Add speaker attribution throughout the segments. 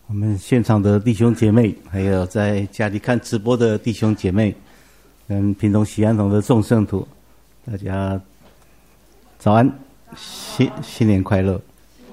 Speaker 1: 我们现场的弟兄姐妹，还有在家里看直播的弟兄姐妹，跟屏东喜安堂的众圣徒，大家早安，新年快乐！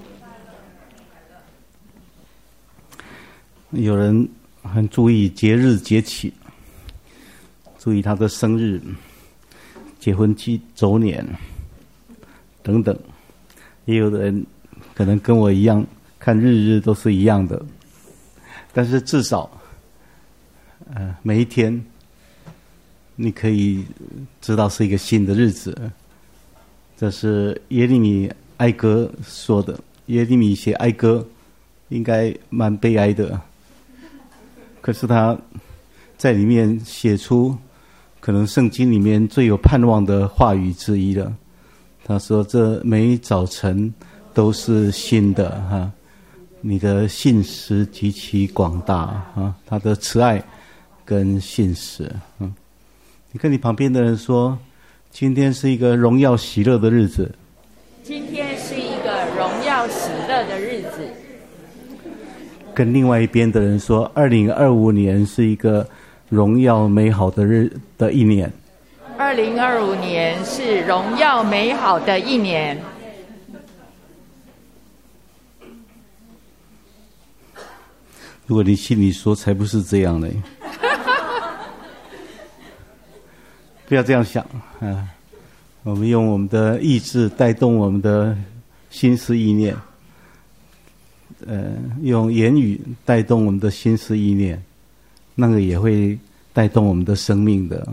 Speaker 1: 有人很注意节日节气，注意他的生日、结婚周年等等，也有的人可能跟我一样，看日都是一样的。但是至少，每一天，你可以知道是一个新的日子。这是耶利米哀歌说的。耶利米写哀歌，应该蛮悲哀的。可是他在里面写出，可能圣经里面最有盼望的话语之一了。他说：“这每早晨都是新的哈。”你的信实极其广大啊！他的慈爱跟信实，你跟你旁边的人说，今天是一个荣耀喜乐的日子。
Speaker 2: 今天是一个荣耀喜乐的日子。
Speaker 1: 跟另外一边的人说，2025年是一个荣耀美好的一年。
Speaker 2: 2025年是荣耀美好的一年。
Speaker 1: 如果你心里说才不是这样呢，不要这样想啊！我们用我们的意志带动我们的心思意念，用言语带动我们的心思意念，那个也会带动我们的生命的。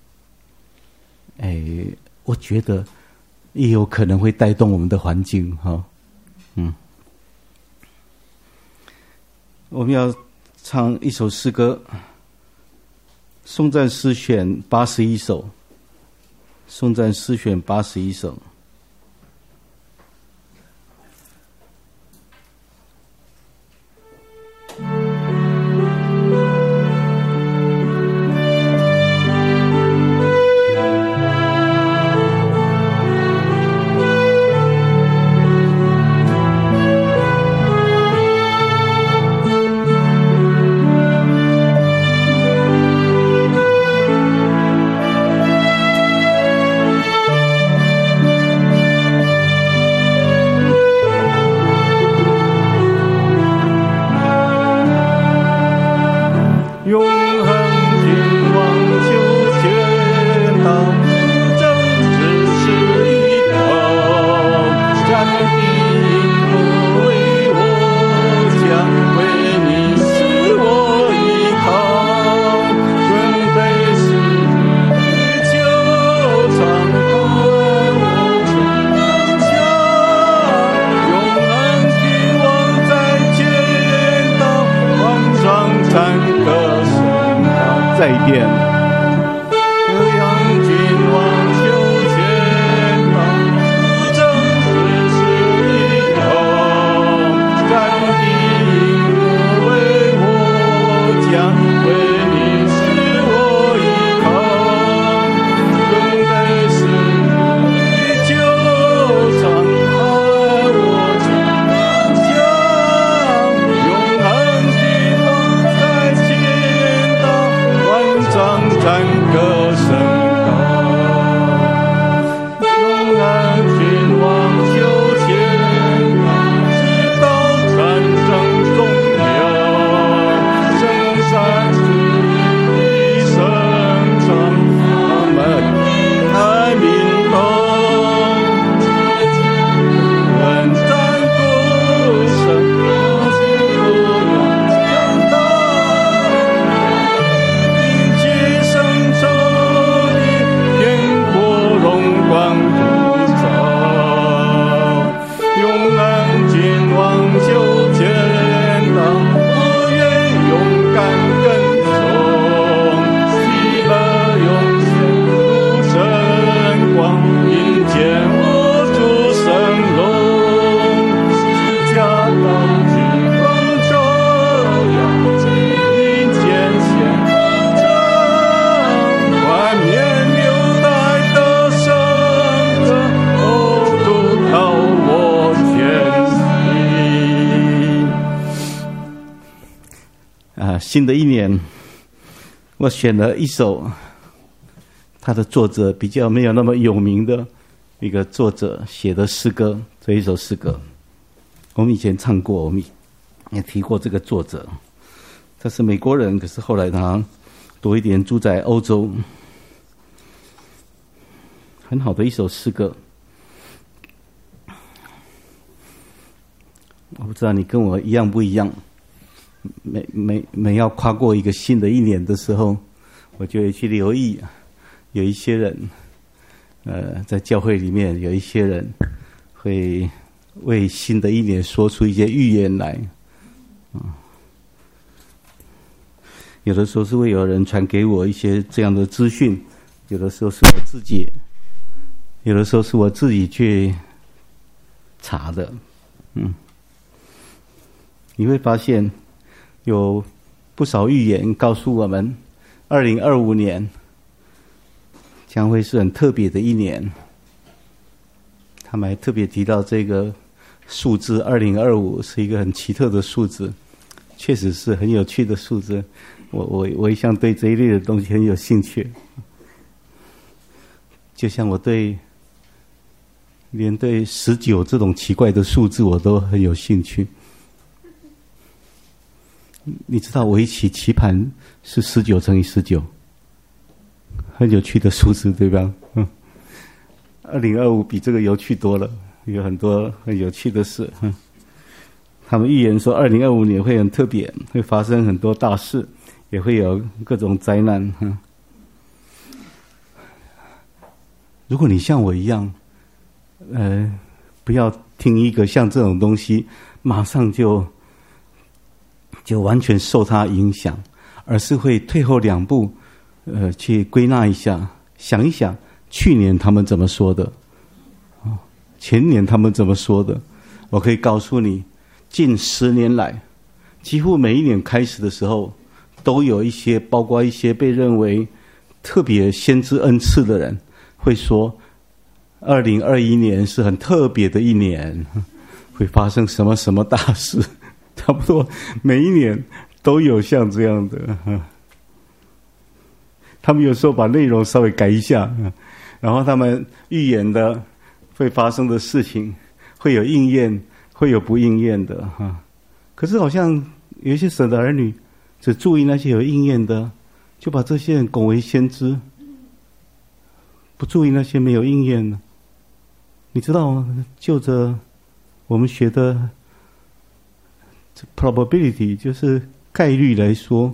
Speaker 1: 我觉得也有可能会带动我们的环境哈，我们要唱一首诗歌，颂赞诗选81首，颂赞诗选81首。 新的一年，我选了一首他的作者比较没有那么有名的一个作者写的诗歌，这一首诗歌我们以前唱过，我们也提过这个作者，他是美国人，可是后来他多一点住在欧洲，很好的一首诗歌。我不知道你跟我一样不一样，每要跨过一个新的一年的时候，我就会去留意，有一些人，在教会里面有一些人会为新的一年说出一些预言来，有的时候是会有人传给我一些这样的资讯，有的时候是我自己，有的时候是我自己去查的，你会发现有不少预言告诉我们2025年将会是很特别的一年。他们还特别提到这个数字2025是一个很奇特的数字，确实是很有趣的数字。我一向对这一类的东西很有兴趣，就像我连对19这种奇怪的数字我都很有兴趣。你知道围棋棋盘是19乘以19，很有趣的数字，对吧？2025比这个有趣多了，有很多很有趣的事。他们预言说2025年会很特别，会发生很多大事，也会有各种灾难。如果你像我一样，不要听一个像这种东西，马上就完全受它影响，而是会退后2步，去归纳一下，想一想去年他们怎么说的，前年他们怎么说的。我可以告诉你，近10年来，几乎每一年开始的时候，都有一些，包括一些被认为特别先知恩赐的人，会说2021年是很特别的一年，会发生什么什么大事。差不多每一年都有像这样的，他们有时候把内容稍微改一下，然后他们预言的会发生的事情会有应验，会有不应验的。可是好像有一些神的儿女只注意那些有应验的，就把这些人拱为先知，不注意那些没有应验的。你知道吗？就着我们学的probability 就是概率来说，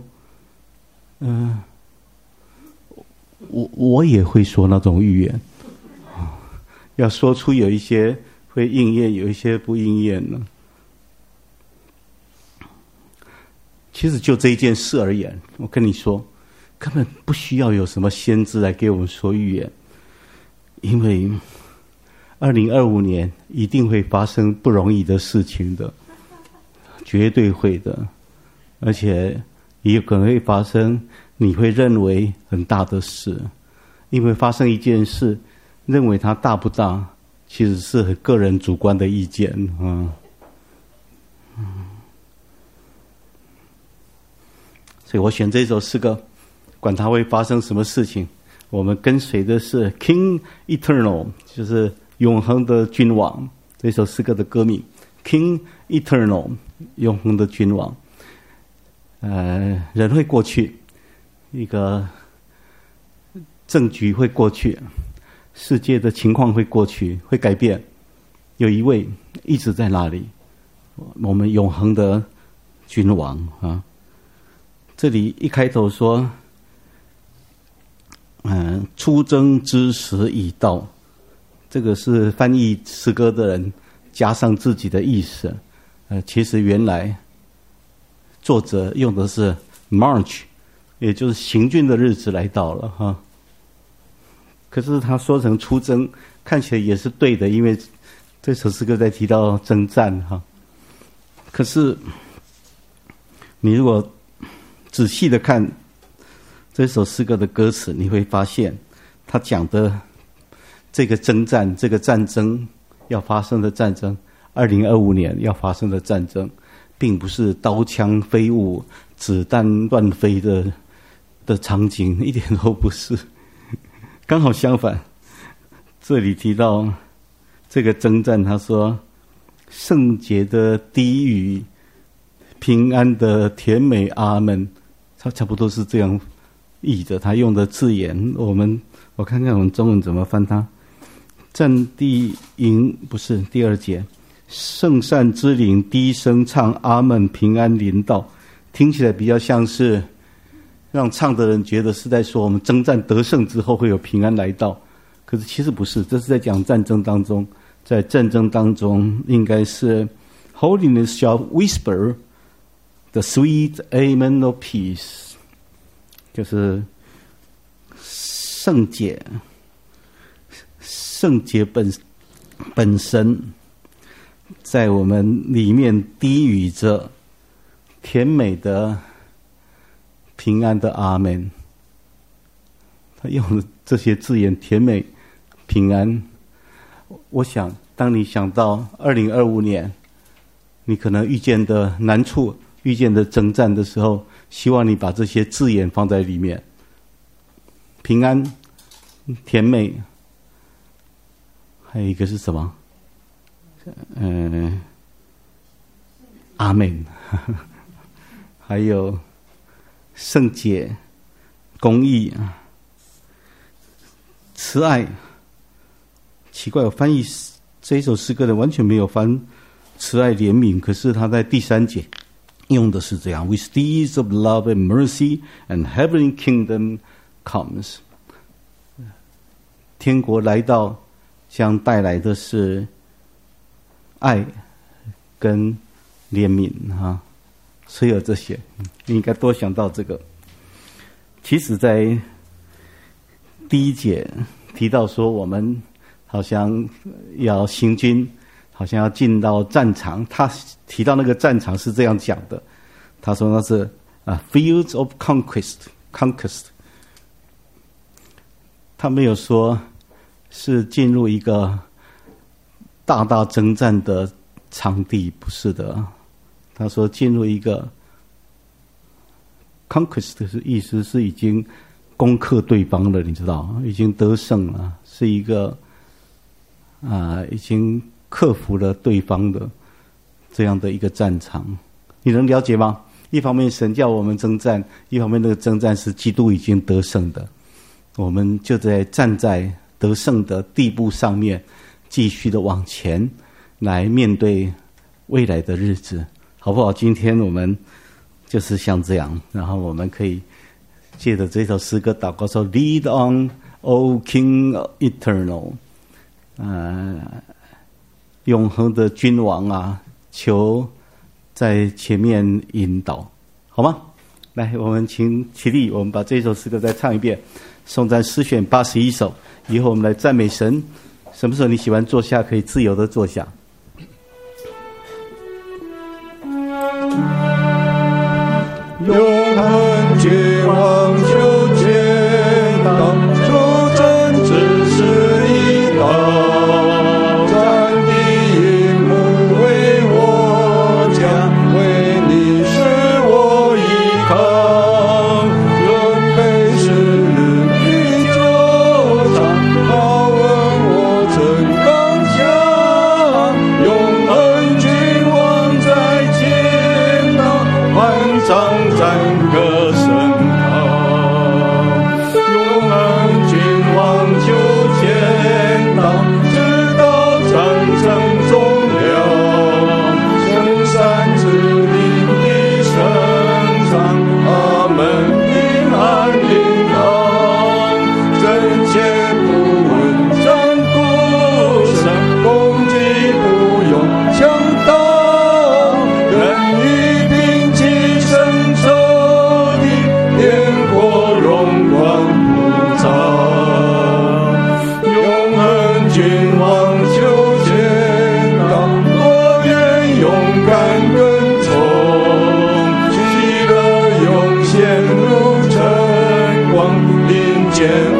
Speaker 1: 我也会说那种预言，要说出有一些会应验，有一些不应验呢。其实就这一件事而言，我跟你说，根本不需要有什么先知来给我们说预言，因为2025年一定会发生不容易的事情的。绝对会的，而且也有可能会发生你会认为很大的事，因为发生一件事，认为它大不大，其实是很个人主观的意见所以我选这首诗歌，管它会发生什么事情，我们跟随的是 King Eternal， 就是永恒的君王。这首诗歌的歌名 King Eternal， 永恒的君王。人会过去，一个政局会过去，世界的情况会过去，会改变。有一位一直在那里，我们永恒的君王啊。这里一开头说，出征之时已到，这个是翻译诗歌的人加上自己的意思。其实原来作者用的是 March， 也就是行军的日子来到了哈。可是他说成出征，看起来也是对的，因为这首诗歌在提到征战哈。可是你如果仔细的看这首诗歌的歌词，你会发现他讲的这个征战，这个战争要发生的战争，2025年要发生的战争，并不是刀枪飞舞、 子弹乱飞的场景，一点都不是。刚好相反，这里提到这个征战，他说圣洁的低语，平安的甜美阿门，他差不多是这样译的。他用的字眼，我看看我们中文怎么翻它。战地营不是第2节，圣善之灵低声唱阿门，平安临到，听起来比较像是让唱的人觉得是在说我们征战得胜之后会有平安来到，可是其实不是，这是在讲战争当中，在战争当中应该是 Holiness shall whisper the sweet amen of peace， 就是圣洁本身在我们里面低语着甜美的平安的阿们。他用的这些字眼，甜美平安，我想当你想到2025年你可能遇见的难处，遇见的征战的时候，希望你把这些字眼放在里面，平安甜美，还有一个是什么？阿们，还有圣洁、公义、慈爱。奇怪，我翻译这一首诗歌的完全没有翻慈爱怜悯，可是他在第3节用的是这样 ：With deeds of love and mercy, and heavenly kingdom comes。天国来到，将带来的是爱跟怜悯哈，所有这些你应该多想到这个。其实在第1节提到说我们好像要行军，好像要进到战场，他提到那个战场是这样讲的，他说那是fields of conquest， 他没有说是进入一个大大征战的场地，不是的。他说进入一个 conquest 的意思是已经攻克对方了，你知道，已经得胜了，是一个已经克服了对方的这样的一个战场。你能了解吗？一方面神叫我们征战，一方面那个征战是基督已经得胜的，我们就在站在得胜的地步上面，继续的往前来面对未来的日子，好不好？今天我们就是像这样，然后我们可以借着这首诗歌祷告说 Lead on, O King Eternal， 永恒的君王啊，求在前面引导，好吗？来，我们请起立，我们把这首诗歌再唱一遍，颂赞诗选81首，以后我们来赞美神。什么时候你喜欢坐下，可以自由的坐下。
Speaker 3: 永恒君王就见到，出征只是一道，战地引幕为我讲，为你是我依靠，论杯是日酒长，好问我曾刚强，永恒君王在见到，欢唱战歌声号，永恒君王就见到，直到战争终了，圣山之灵的声唱，阿门平安临到，真切不闻战鼓声，攻击不用枪刀，人与平齐胜仇敌，天国荣光普照，永恒君王就见到，我愿勇敢跟从，喜乐涌现如晨光，林间